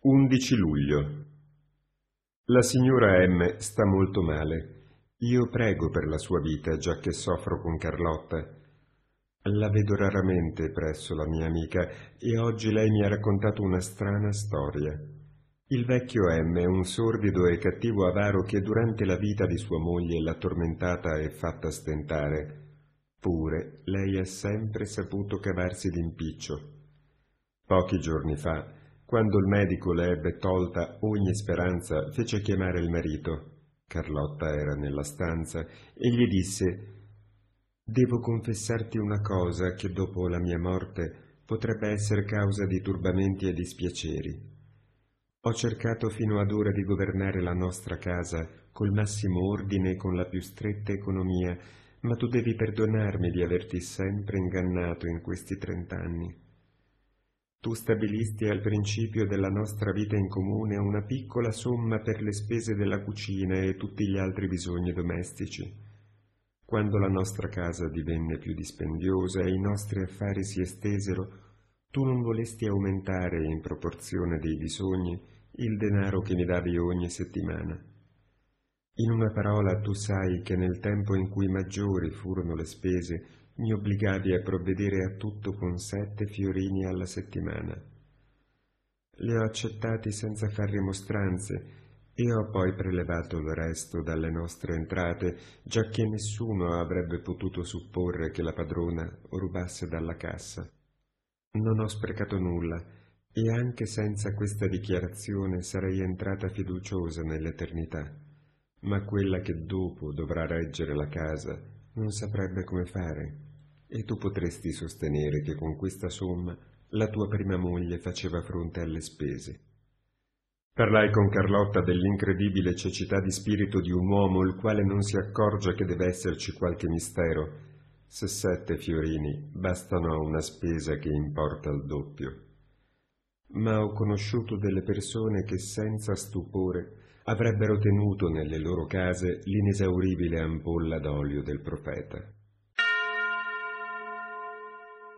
11 luglio. La signora M sta molto male. Io prego per la sua vita, giacché soffro con Carlotta. La vedo raramente presso la mia amica e oggi lei mi ha raccontato una strana storia. Il vecchio M è un sordido e cattivo avaro che durante la vita di sua moglie l'ha tormentata e fatta stentare. Pure lei ha sempre saputo cavarsi d'impiccio. Pochi giorni fa, quando il medico le ebbe tolta ogni speranza, fece chiamare il marito. Carlotta era nella stanza e gli disse: «Devo confessarti una cosa che dopo la mia morte potrebbe essere causa di turbamenti e dispiaceri. Ho cercato fino ad ora di governare la nostra casa col massimo ordine e con la più stretta economia, ma tu devi perdonarmi di averti sempre ingannato in questi 30 anni. Tu stabilisti al principio della nostra vita in comune una piccola somma per le spese della cucina e tutti gli altri bisogni domestici. Quando la nostra casa divenne più dispendiosa e i nostri affari si estesero, tu non volesti aumentare in proporzione dei bisogni il denaro che mi davi ogni settimana. In una parola, tu sai che nel tempo in cui maggiori furono le spese, mi obbligavi a provvedere a tutto con 7 fiorini alla settimana. Li ho accettati senza far rimostranze e ho poi prelevato il resto dalle nostre entrate, giacché nessuno avrebbe potuto supporre che la padrona rubasse dalla cassa. Non ho sprecato nulla e anche senza questa dichiarazione sarei entrata fiduciosa nell'eternità, ma quella che dopo dovrà reggere la casa non saprebbe come fare. E tu potresti sostenere che con questa somma la tua prima moglie faceva fronte alle spese. Parlai con Carlotta dell'incredibile cecità di spirito di un uomo il quale non si accorge che deve esserci qualche mistero, se 7 fiorini bastano a una spesa che importa il doppio. Ma ho conosciuto delle persone che senza stupore avrebbero tenuto nelle loro case l'inesauribile ampolla d'olio del profeta.